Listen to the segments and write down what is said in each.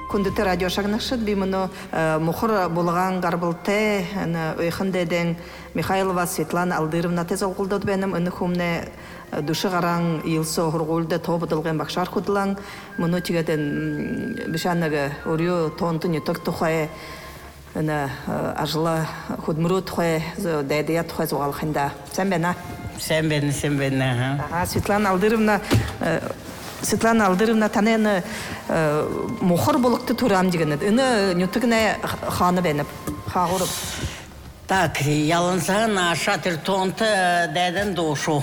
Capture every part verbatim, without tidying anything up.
күндіті радио шағынақшыд бейміні мұқыр болған ғарбылты өйхін деден Михайлова Светлана Алдыровна тез олғылдады бәнім үні құмне душы ғараң елсі ғырғылды тобыдылған бақшар құдылан мұны тегеден бішанығы өріо тонты нетік тұқай ажылы құдмұру тұқай дәйдия тұқай зоғалқында. Сән бәна? Сән бәні, сән бәні. Светлана Алдыровна Светлана Алдыровна танені мұқыр болықты тұрам деген еді. Үні нүтігіне қаны бәніп, қағырып. Так, ялынсаған ашатыр тонты дәден дошу.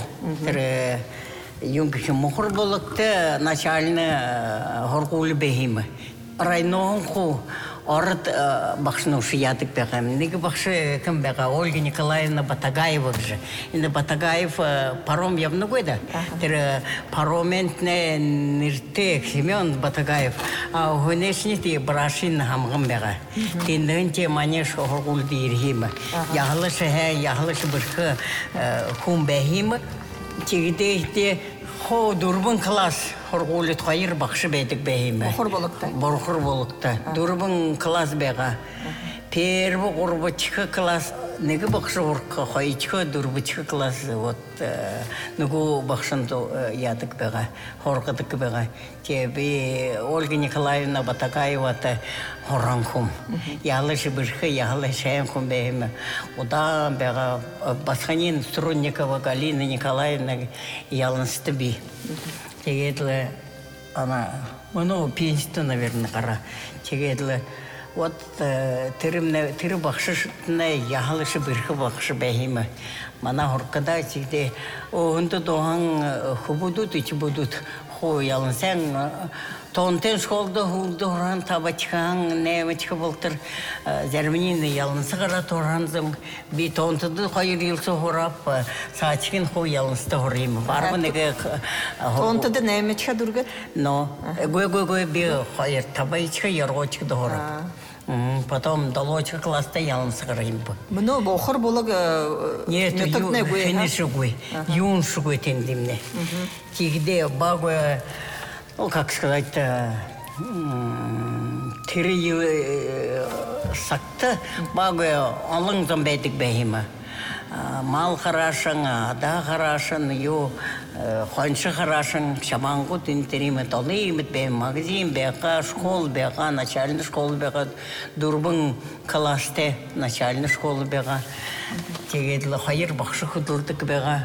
Юнгіші мұқыр болықты начальны ғырғулы бәйімі. Райноғын қу орыт бақшынушы ядық бәғам. Неге бақшы кім бәға? Ольга Николаевна Батагаева же. Енді Батагаев паром явны қойды. Пароментне ніртек Семен Батагаев. Гөнешіне те брашин хамғын бәға. Тендігін те манеш ғырғулы дейіргеймі. Яғылышы хә, яғылышы біркі құм бәйімі. Тегіде Хо дурбын класс хоргулы тхайыр бақшы бәдік бәйімі. Бұрқыр болықта. Бұрқыр болықта. Дурбын класс бәға. Перві ғұрбычқы класс. Неге бақшы ғұрқы қойчқы дурбычқы класс. Нүгі бақшынды ядық бәға. Хорғыдық бәға. Тебе Ольга Николаевна Батагаевата хоран құм. Ялышы бірші, ялышы әм құм бәйімі. Одан бәға Басханин Струнникова Галина Николаевна ялынсты бей. Тегедлі, ана, мұны пенситі, наверное, қара. Тегедлі, вот тірі бақшышытына яғылышы бірхі бақшы бәйімі. Мана ғұрқыда тегде, оғынды доған құбудут, үчі будут. Ху ялынсаң, тонтен шқолды ғылды ұран табачқан, нәмечкі болтыр. Зәрмінені ялынсы қара торанзым. Би тонтыды қойыр елсі ғырап, сачкен ху ялынсты ғырайым. Барғы неге... Тонтыды нәмечкі дұргыд? Но, гөй-гөй-гөй би қойыр табайчқа ерғочқыды ғырап. Потом долочка класста ялынсы ғырайым бұл. Мұны бұқыр болығы... Нет, финиші гөй, юншы гөй тендімне. Тегде бағы, ну, как сказать, тірі сақты бағы алыңзан бәдік бәйімі. Мал қарашың, ада қарашың, ю, қоншы қарашың, шаманғы түнтерімі, толы емет бәйім, магазин бәйқа, школ бәйқа, начальный школ бәйқа, дұрбың класты, начальный школ бәйқа. Тегеділі қайыр бақшы құдылдық бәйқа.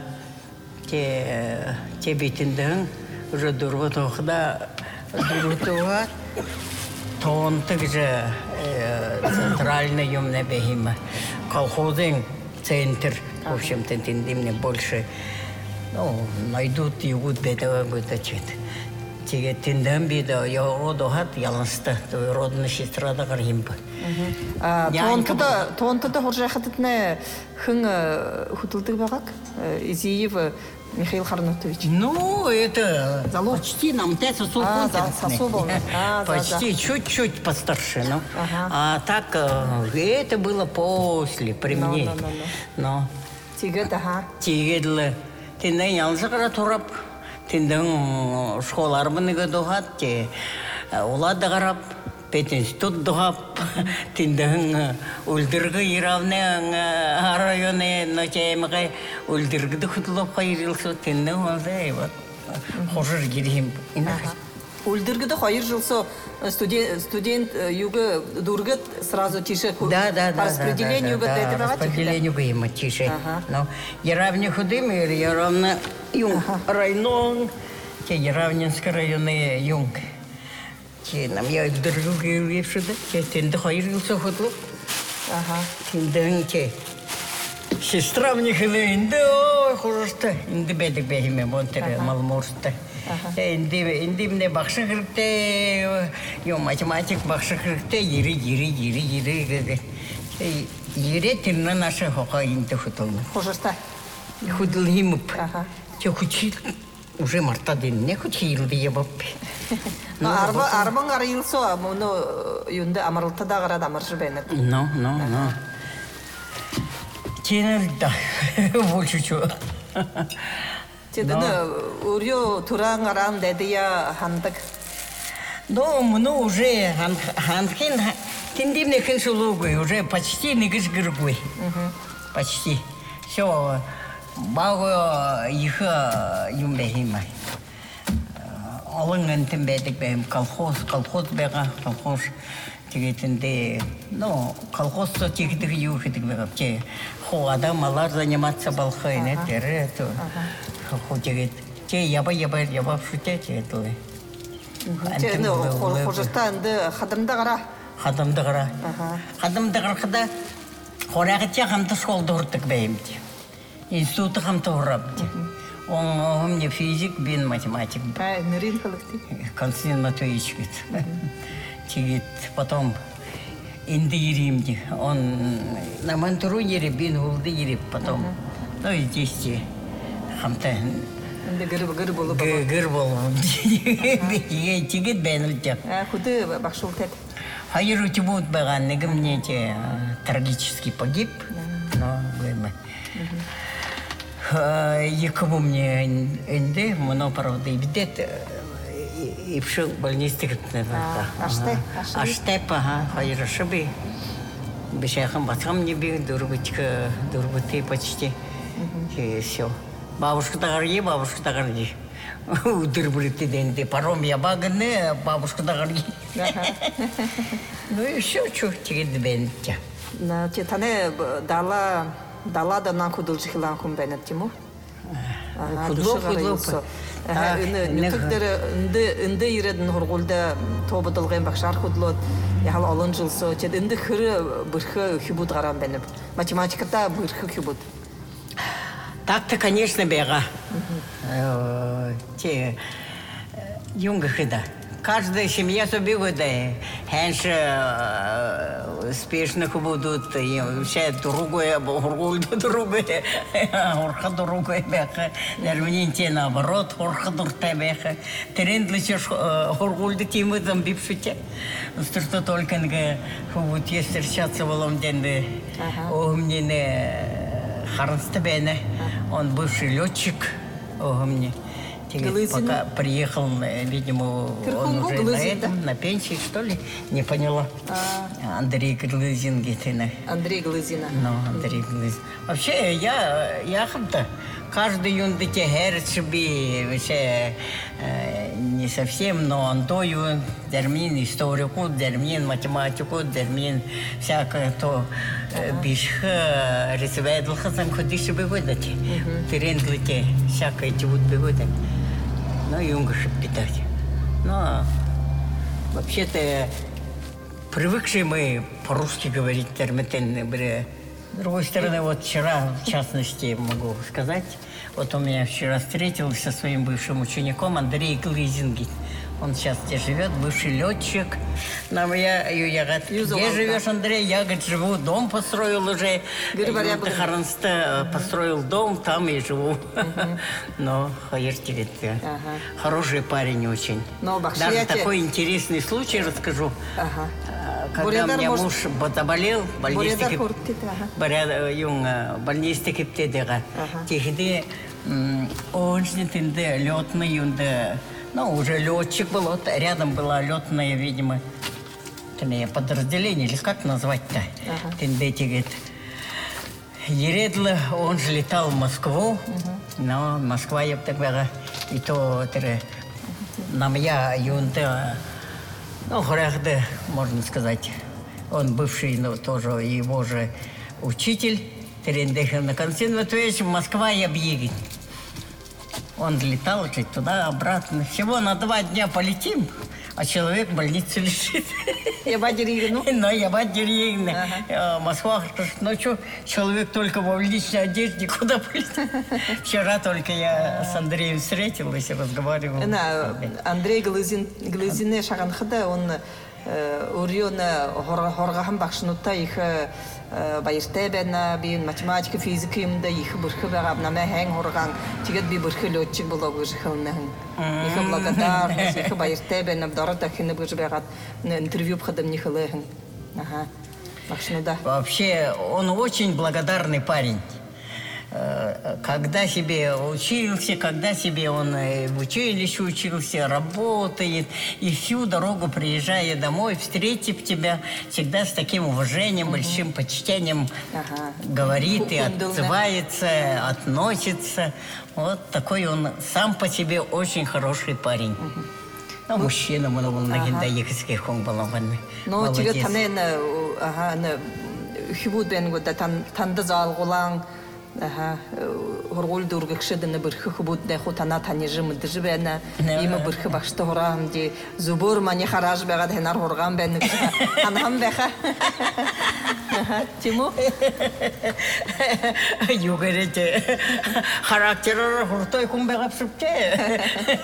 Те бетіндігін, уже дұрбы тоқыда, дұрбы тоға, тоғынтық же центральный юмне бәйімі. Колхозың центр, в общем-то, мне больше, ну, найдут и будут бедовать быточет. Теге тендам беда, я роду хат яланста, то родная сестра да гаримба. Тонтыда, тонтыда хоржахатытне хын хутылдык багак, Изиев Михаил Харнатович. Ну, это почти нам теса сухо. Почти чуть-чуть постарше, ну. А так это было после, при мне. Но. Тигет, ага. Тигедлы. Ты на ялзакара турап. Тенден школармыныгы дұғат, олады қарап, петинститут дұғап, тенден өлдіргі иравны районы начаймығы өлдіргіді құтылып қайырылсы, тенден олды, қожыр керейім. Өлдіргіді қайыр жылсы студент юғы дұргыт сразу тише по распределению дәді баға? Распределению гейма тише. Яравне худым, яравне юнг район, те яравненский районы юнг. Те нам я өлдіргі гейвшіді, те тенді қайыр жылсы құтылып. Тенден те сестра мне хилинде, ой, хужусты, инде бедик бехиме монтере малмурсты. Инде инде мне бахшы кірікте, ё математик бахшы кірікте, ері ері ері ері ері. Ері тенна наша хоқа инде хутылны. Хужусты. Худыл химып. Те хучил уже марта ден не хучил бие баппи. Арба арбан арылсы, мұны юнды амарылтыда қарады амаржы бәйніп. No, no, no. Тенер да, больше чего. Тедіні өріо тұран аран дәді я хандық? Ну, ну уже ханхин тендимный хеншулугой, уже почти не гышгыргой. Почти. Все, багу их юмбехима. Олыңын тимбедик бем колхоз, колхоз бега, колхоз тигетинде, ну, колхозто тигидик юхидик бега, че хуада малар заниматься балхайне, тере, то ху тигет, че яба яба яба шуте, че это. Че, ну, хожуста инде хадымда гара. Хадымда гара. Хадымда гара, хорагытя хамты школда уртык беймди. Институты хамты урабди. Он мне физик, бин математик. А, нырин халыкты. Константин Матвеевич говорит. Тигит, потом инди еримди. Он на мантуру ереп, бин улды ереп, потом. Ну и здесь хамта. Инде гырб гырб болуп. Гыр болуп. Тигит бенилдек. А, худы бахшултет. Хайыр утибут беган, негим мне те трагически погиб. Но вы Якому мне инде, моно правда и бедет, и вшил больнистик. Аштеп, аштеп, ага, хайр шиби. Бешахам батхам не бил, дурбочка, дурботы почти. И все. Бабушка тагарги, бабушка тагарги. Удырбрыты денде, паром я багане, бабушка тагарги. Ну и все, что тебе бенте. На тетане дала Далада на художественном комбинате тему. Худло, худло. Нөтөктөр инде инде иредин хоргулда тободолган бакшар худлот. Яхал алын жылсо, чед инде хыры бырхы хубут гарам бенеп. Математикада бырхы хубут. Так-то, конечно, бега. Те юнга хида. Каждая семья собі буде. Хенше успішних будуть, все другое, горгульда другое, горха другое беха. Нервнінте наоборот, горха дурте беха. Терен лечеш горгульда тимы там бипшите. Что только нге хубут есть встречаться в Лондоне. О, мне не харнсты бене. Он бывший летчик. О, мне. Пока приехал, видимо, он уже на этом, на пенсии, что ли, не поняла. А. Андрей Глызин, где-то. Андрей Глызина. Ну, Андрей Глызин. Вообще, я, я как-то каждый юндите герцби, вообще, э, не совсем, но он то юн, термин историку, термин математику, термин всякое то бишха, рецебедлха, там ходишь бегудать. Терендлите, всякое тивут бегудать. Ну, юнгашек питать. Но вообще-то привыкшие мы по-русски говорить термитенные были. С другой стороны, вот вчера, в частности, могу сказать, вот у меня вчера встретился со своим бывшим учеником Андрей Глызин. Он сейчас где живет, бывший летчик. Нам я, я говорю, где живешь, Андрей? Я, говорит, живу, дом построил уже. Харанста построил дом, там и живу. Но, поверьте, ведь, хороший парень очень. Даже такой интересный случай расскажу. Когда у меня муж заболел, больнистик птедега. Техиде, он жнитинде, летный юнде. Ну, уже летчик был, вот рядом было летное, видимо, подразделение, или как назвать-то? Тендети, говорит. Ередла, он же летал в Москву, но Москва, я бы так говорила, и то, нам я, юнта, ну, хоряхда, можно сказать, он бывший, но тоже его же учитель, Терендехан Константин Матвеевич, Москва я бегит. Он летал чуть туда-обратно. Всего на два дня полетим, а человек в больнице лежит. Я бадеригну? Ну, я бадеригна. Москва, ну что, человек только в личной одежде, куда полетел? Вчера только я с Андреем встретилась и разговаривала. Андрей Глызин, Глызине шаганхада, он урьёна хоргахан бакшнутта их байыртебена бин математика физика имда их бырхы багабна мәһәң хорган тигет би бырхы летчик була бырхылнын их благодарность их байыртебена дората хине бырбагат интервью бхадам нихлехн ага бакшнуда. Вообще он очень благодарный парень. когда себе учился, когда себе он в училище учился, работает, и всю дорогу, приезжая домой, встретив тебя, всегда с таким уважением, угу. большим почтением ага. говорит и отзывается, относится. Вот такой он сам по себе очень хороший парень. Угу. Ну, мужчина, он был на гендаикских, он был. Ну, тебе танен, ага, хибуден, вот тандазал гулан, ага, хоргол дургакшеден бирхи хибуден, хотана танежим джибена, има бирхи башторам, ди зубур мани хараж бегад хенар хоргам бен, анам беха. Тиму? Югарите, характер хуртой кумбегап шупте.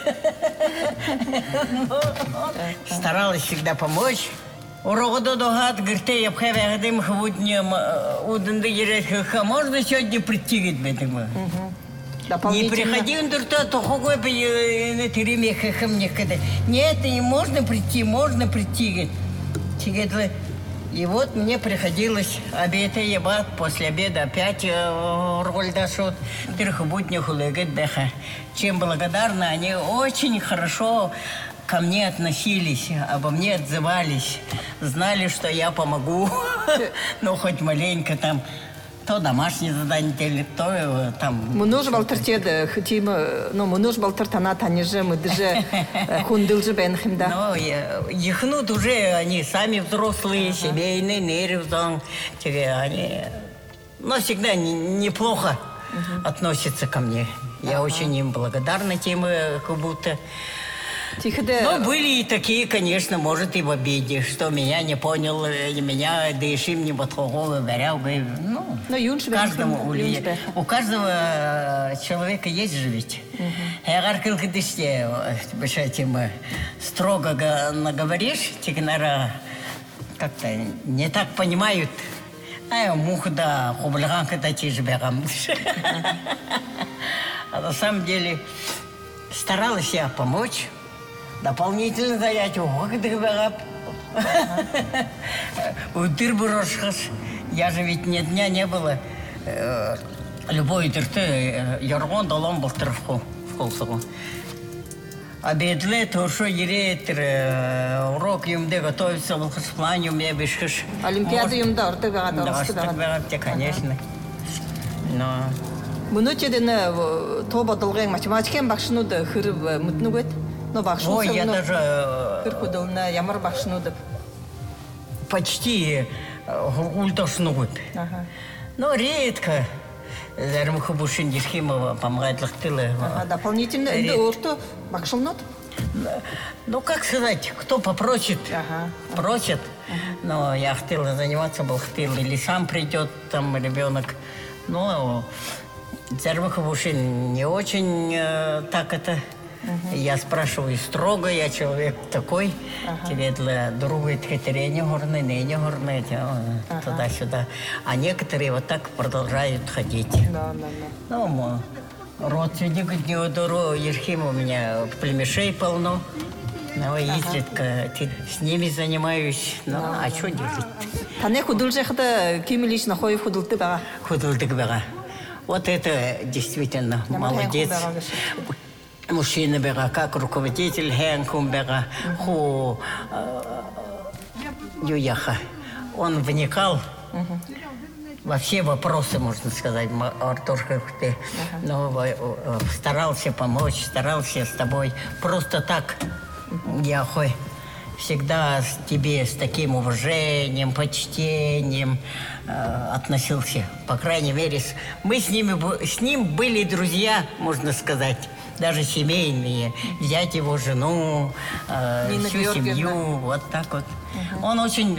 Старалась всегда помочь. Урогоду догад, гирте, я бхеве гадим хвуднем, уденды ерехха, можно сегодня прийти, говорит, не приходи, он дурта, то хогой бы на теремехах мне когда. Нет, не можно прийти, можно прийти, говорит. И вот мне приходилось обед и ебать, после обеда опять роль дошел. Чем благодарна, они очень хорошо ко мне относились, обо мне отзывались, знали, что я помогу, ну хоть маленько там. То домашнее задание, то там... Мунуж балтыртеді, хотим, ну, мунуж балтыртана таниже, мы даже хундылжы бенхимда. Ну, ехнут уже, они сами взрослые, семейные, нервзон, они, но всегда неплохо относятся ко мне. Я очень им благодарна тем, как будто... Но были и такие, конечно, может, и в обиде, что меня не понял, меня, да еще мне подхогол, варял бы, ну, каждому, у каждого человека есть же ведь. Я говорю, когда ты строго наговоришь, тебе, наверное, как-то не так понимают, а муха да, хублиган, когда тебе бегам. А на самом деле старалась я помочь. Дополнительно занятие. Я же ведь ни дня не было. Любой дырты, яргон долом был тревку в колсову. Обедле, то что ерет, урок юмде готовится, в плане умея бешишь. Олимпиада юмда, ты гадал. Да, конечно. Но... Минуте на тоба долгая математика, башну да хыр мутнугет. Ну, башну. Ой, я даже... Хыр на ямар башну да. Почти ультошнугет. Ага. Но редко. Зарим хубушин дисхимова помогает лахтылы. Ага, дополнительно. Орто башнут? Ну, как сказать, кто попросит, ага. просит. Ага. Но я хотела заниматься, был хотел. Или сам придет там ребенок. Ну, Зарваховушин не очень э, так это. Uh-huh. Я спрашиваю строго, я человек такой. Тебе для другой тхетерения горные, не горные, туда-сюда. А некоторые вот так продолжают ходить. Да, да, да. Ну, родственник Неодору Ерхим у меня племешей полно. Ну, изредка с ними занимаюсь. Ну, а что делать? Тане худулжехда кимилиш нахой худултыга. Худултыга. Вот это действительно молодец. Мужчина бера, как руководитель Хэнкум бера, ху Юяха. Он вникал во все вопросы, можно сказать, но старался помочь, старался с тобой. Просто так, Яхой, всегда с тебе с таким уважением, почтением э, относился. По крайней мере, мы с, ними, с ним были друзья, можно сказать, даже семейные. Взять его жену, э, всю семью, вот так вот. Uh-huh. Он очень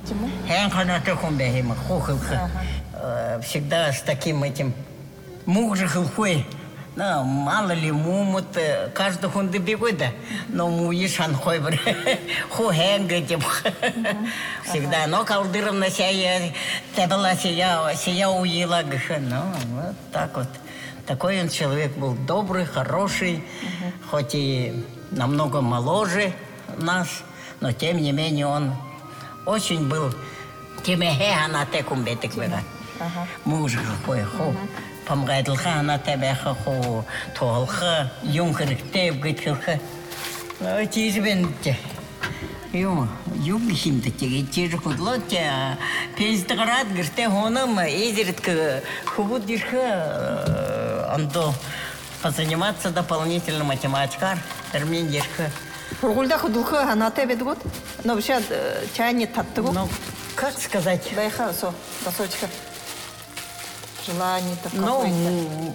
uh-huh. всегда с таким этим муж-хилхой. Ну, мало ли, мумут, каждый хунды бегут, да, но муишан хой бр, хухенга тем, всегда, но калдыром на сия, табала сия, сия уела, ну, вот так вот. Такой он человек был добрый, хороший, хоть и намного моложе нас, но тем не менее он очень был, тем и на текум бетик бега. Муж какой, хо. памгайдылха ана табаха хо толха юнкрыктеп гыткылха. Ну тизбенте. Ю, юг химдете тиже худлотя. Пенстаград гырте хоным эзертке хубудирха андо позаниматься дополнительно математикар терминдирха. Ургульда худулха анате бедгот. Но вообще чайни таттыгу. Ну, как сказать? Байха со, досочка. Желание такое. Ну,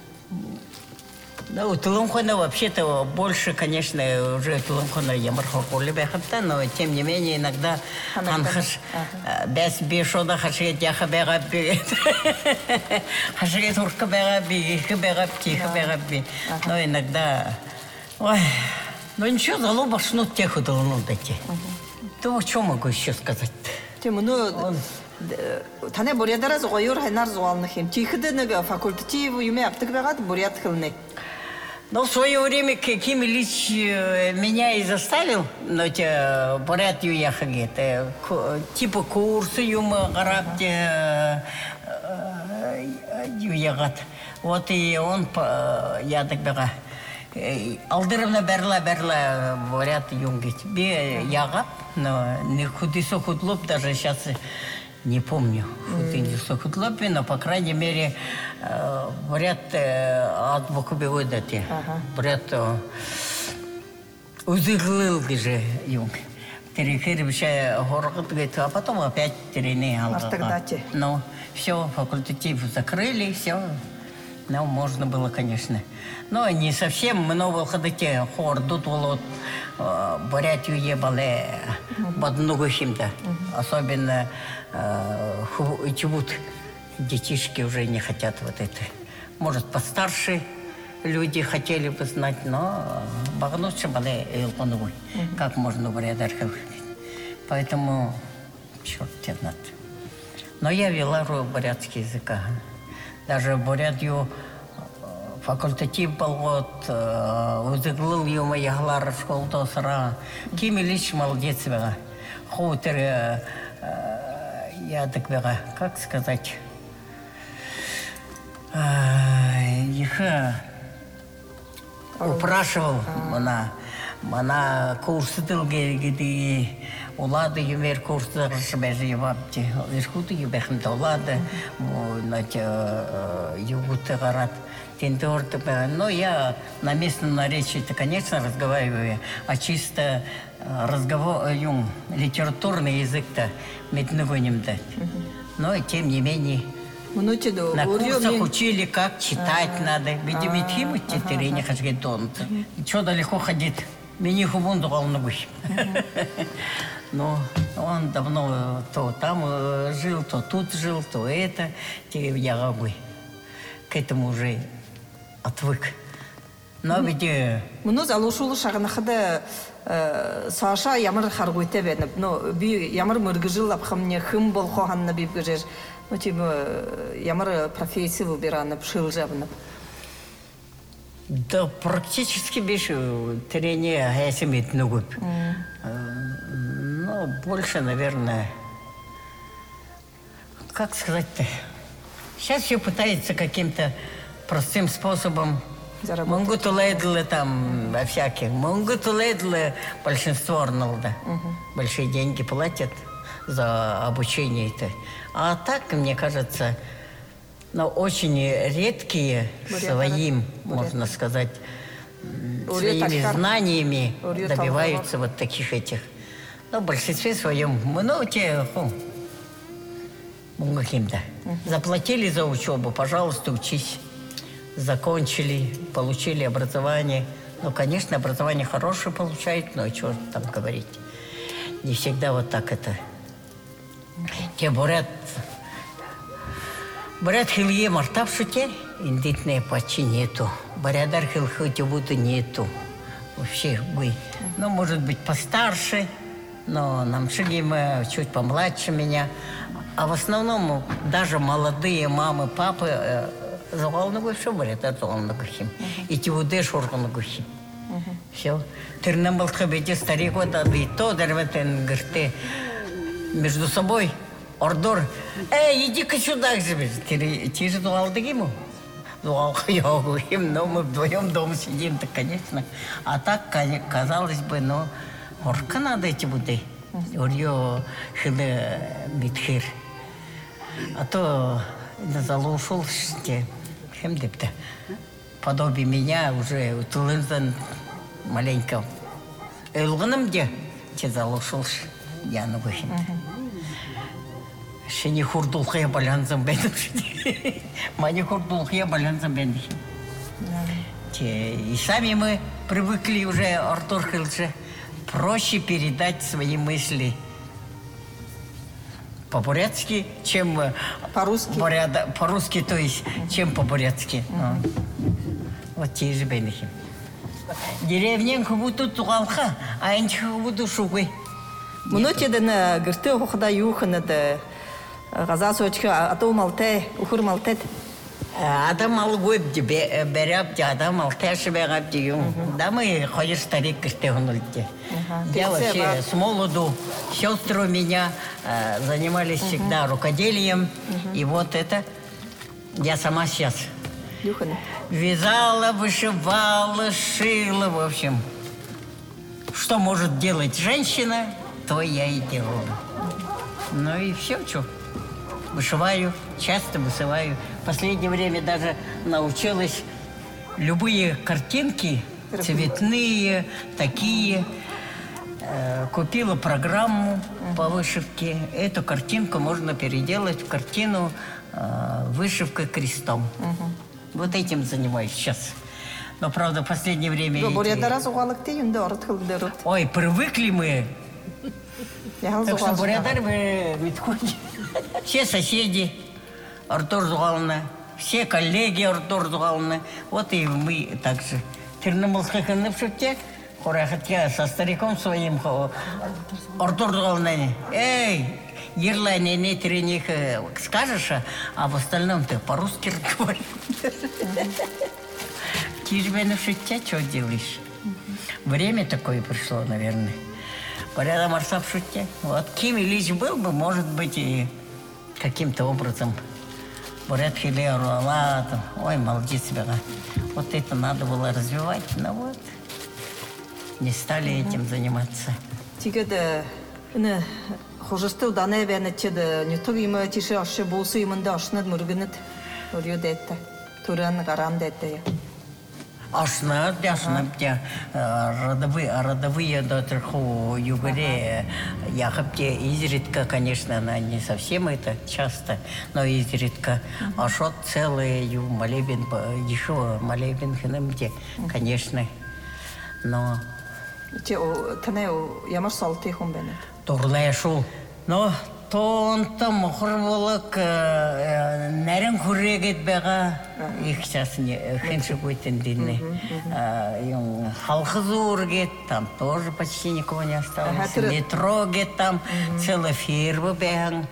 ну, Тулумхана вообще-то больше, конечно, уже Тулумхана ямархоркули бехатта, но тем не менее иногда анхаш без бешода хашет яха бегаби, хашет урка бегаби, их бегаби, их бегаби, но иногда, ой, ну ничего, залоба шнут тех удално дайте. То что могу еще сказать? Тем, ну, тане бурядараз гойор хайнар зуалнахим. Тихиде нега факультатив юме аптыгбегат бурят хилны. Ну, в свое время Ким Ильич меня и заставил, но те бурят юяхаги, типа курсы юма гарабте юягат. Вот и он, я так бега, алдырымна берла берла бурят юнгит. Би ягап, но не худисо худлоп, даже сейчас не помню, худисо худлопи, но по крайней мере бурят от бокубе выдати. Бурят узыглыл же юнг. Терехербища город говорит, а потом опять терени алга. Ну, все, факультатив закрыли, все. Ну, можно было, конечно. Но не совсем, но выходите, хор, тут вот Бурятию ебали под ногу хим-то. Особенно чего-то детишки уже не хотят вот это. Может, постарше люди хотели бы знать, но багнуться были илпановой. Как можно бурятархов. Поэтому, черт тебе надо. Но я вела бурятский язык. Даже Бурятию факультатив был вот, узыглыл юма яглар школда сара. Ким Ильич молодец бега. Хутер, я так бега, как сказать, их упрашивал она. Она курсы долгие, где улады юмер курсы расшибежи ебабти. Иркуты ебехнта улады, нать югуты гарат. Но я на местном наречии-то, конечно, разговариваю, а чисто разговор, юм, литературный язык-то медногоним дать. Но тем не менее. На курсах учили, как читать надо. Видимо, тиму тетере не хочу тон. Что далеко ходить? Меня хубунду волнуй. Но он давно то там жил, то тут жил, то это. Теперь я габы. К этому уже отвык. Но ведь... Ну, залушулу шагнахада Саша ямар харгуйте беднеп. Ну, би ямар мыргыжыл апхамне хым бол хоханна бибгежер. Ну, типа, ямар профессию выбиранып, шылжабнып. Да практически без трения ясимит нугуб. Ну, больше, наверное, как сказать-то? Сейчас все пытается каким-то простым способом. Могут уледлы там во всяких. Могут уледлы большинство арнолда. Большие деньги платят за обучение-то. А так, мне кажется, но очень редкие своим, можно сказать, своими знаниями добиваются вот таких этих. Но в большинстве своем, ну, те, каким-то. Заплатили за учебу, пожалуйста, учись. Закончили, получили образование. Ну, конечно, образование хорошее получают, но что там говорить. Не всегда вот так это. Те бурят... Бурят хилье мартавшуте, индитные почти нету. Бурядар хилхути будто нету. У всех бы. Ну, может быть, постарше, но нам шагим чуть помладше меня. А в основном даже молодые мамы, папы завалны все говорят, это он нагухим. И тивуде шорку нагухим. Все. Тернамбал хабете старик вот и то дерветен грте между собой ордор. Эй, иди-ка сюда, тебе. Ти же думал, ему? но мы вдвоем дома сидим, то, конечно. А так, казалось бы, ну, горка надо эти буды. Урьё хилы битхир. А то на залу ушел, что хем депта. Подобие меня уже утулынзан маленько. Элгыным где, че залу ушел, я на выхин. Шени хурдулхая балянзам бендим. Мани хурдулхая балянзам бендим. И сами мы привыкли уже, Артур Хилче, проще передать свои мысли по-бурятски, чем по-русски. По-русски, то есть, чем по-бурятски. Mm-hmm. Вот те же бендихи. Деревнен хубуту тугалха, а инч хубуту шугой. Мнотеден гырты хохда юхнады. Газа сочка ату малте, ухур малтет. Адам алгойб де беряб де адам алтеш беряб де юм. Да мы ходишь старик гырты хонульте. Я вообще с молоду, сестры у меня занимались всегда рукоделием. И вот это я сама сейчас вязала, вышивала, шила, в общем. Что может делать женщина, то я и делала. Ну и все, что. Вышиваю, часто вышиваю. В последнее время даже научилась любые картинки, цветные, такие. Э, купила программу по вышивке. Эту картинку можно переделать в картину э, «Вышивка крестом». Угу. Вот этим занимаюсь сейчас. Но, правда, в последнее время... Эти... Ой, привыкли мы. Так что бурядар мы відходимо. Все соседи Артур Зугаловна, все коллеги Артур Зугаловна, вот и мы также. Терномолская в шутке, хотя со стариком своим Артур Зугаловна, эй, Ерлане, не трених скажешь, а в остальном ты по-русски разговариваешь. Ты же в шутке что делаешь? Время такое пришло, наверное. Порядок Марса в шутке. Вот Ким Ильич был бы, может быть, и каким-то образом. Бурят Хилеру, Алла, ой, молодец себя. Вот это надо было развивать, но вот не стали этим заниматься. Тигеде, не, хожесты удане венечеде, не то има тише аше болсу имында ашнад мургынет, орё детте, туран гаран детте. Ашнад, ашнад, я родовые, родовые до треху югоре, я хапте изредка, конечно, она не совсем это часто, но изредка. Ашот целый ю молебен, еще молебен хинамте, конечно, но. Че, тане, я мар салты хумбене. Турлешу, но тонта мохрволок нерен хурегет бега их сейчас не хенши будет динне. Yung халхазур гет там тоже почти никого не осталось. Метро гет там целая фирма беган,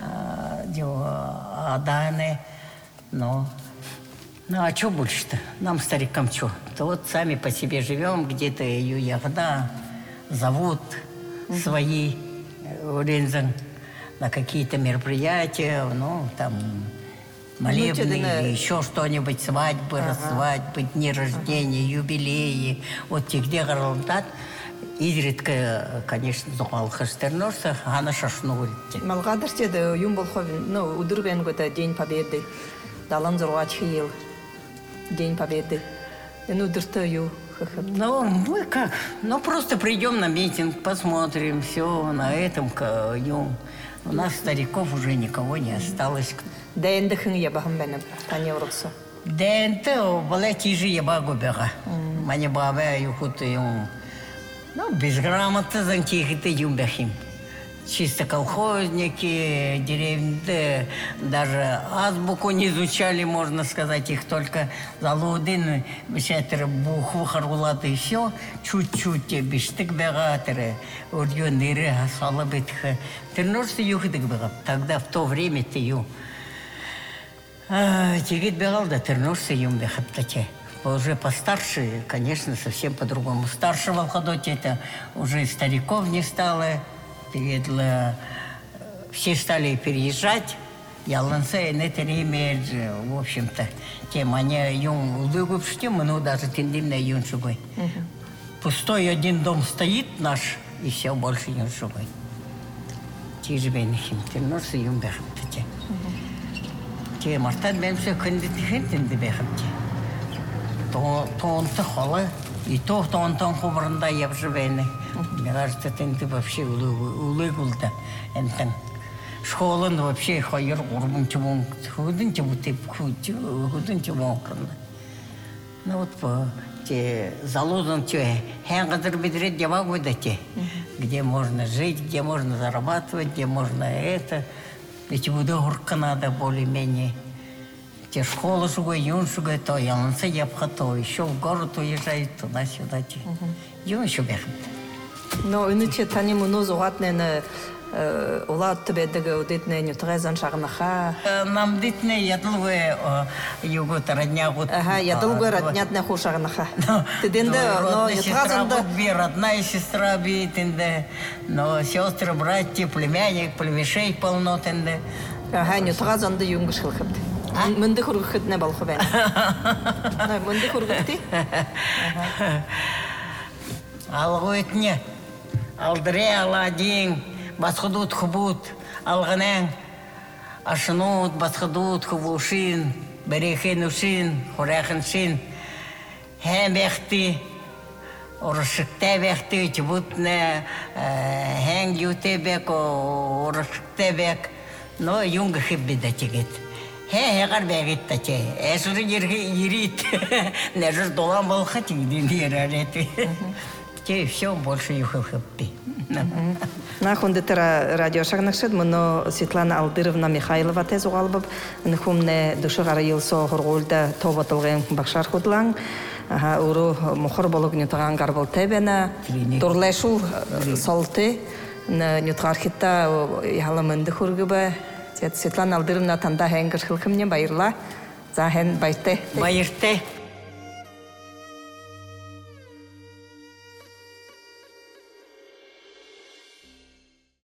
аданы, но. Ну а что больше-то? Нам, старикам, что? То вот сами по себе живем, где-то ее ягода зовут mm-hmm. свои урензан на какие-то мероприятия, ну, там, молебны, ну, еще что-нибудь, свадьбы, ага. свадьбы, дни рождения, ага. юбилеи. Вот те, где гарантат, изредка, конечно, зугал хаштернорса, ана шашну. Малгадырте да юмболховин, ну, удурбен года День Победы, далан зурвачхил. День Победы. Ну, дыртаю. Ну, мы как? Ну, просто придем на митинг, посмотрим, все, на этом каю. У нас стариков уже никого не осталось. Дэндэхэн ябахам бэнэм, тани уроксу. Дэнтэ, была тижи ябагу бэга. Мани бабэ юхут юм. Ну, безграмотно зантихиты юм бэхим. Чисто колхозники, деревни, даже азбуку не изучали, можно сказать, их только залудин, бешетер буху харулаты, и все, чуть-чуть биштык бегатеры, урьёныры, асала битха. Тернорсы юхидык бегап. Тогда в то время ты ю. Тигит бегал, да тернорсы юм бегап таче. Уже постарше, конечно, совсем по-другому. Старше волходоте это уже стариков не стало. Все стали переезжать, яланса эне теремер, в общем-то, темане юн улыгупште, мы даже тендимная юн шугой. Пустой один дом стоит наш, и все, больше юн шугой. Тижбен химтен, но с юн бехмте. Те мартад мен все кондитихентен де бехмте. То то холы, и то то он там хубранда ябжбене. Мне кажется, ты вообще улыгулда, энтен. Школын вообще хайыр урбун чумон, худын чумутеп, худын чумон кырны. Ну вот по те залозан че, хенгадыр бедрет дева те, где можно жить, где можно зарабатывать, где можно это. Ведь буду горка надо более-менее. Те школы шугай, юн шугай, то яланса ябха, то еще в город уезжает туда-сюда. Юн шугай. Но иначе тани муну зугатнена улат тебедеге удитне нютгазан шагнаха. Нам дитне ядлуе юго родня год. Ага, ядлуе роднятне ху шагнаха. Теденде но нютгазанда би родная сестра би тенде, но сестры, братья, племянник, племешей полно тенде. Ага, нютгазанда юнгыш хылхыпты. Мынды хургытне балхыбен. На мынды хургытты. Алгойтне. Алдре аладин. Басхудут хубут, алганен, ашнут, басхудут хубушин, берехин ушин, хорехин шин, хем бехти, оршикте бехти, чебутне, хен юте бек, оршикте бек, но юнга хиббида чигит. Хе хегар бегит таче, эсури ирит, нежер долан был хатидин ирарет. Те все больше юхахиппи. Нахунде тера радио шагнакшед, но Светлана Алдыровна Михайлова тез угалбып, нхумне душыгара йылсо хоргулда тобатылген бакшар худлаң, уру мухор болуг нютаган гарбыл тебена, турлешу солты, нютгархитта яламынды хургыба, Светлана Алдыровна танда хэнгер хылкымне байырла, захен байте. Байырте.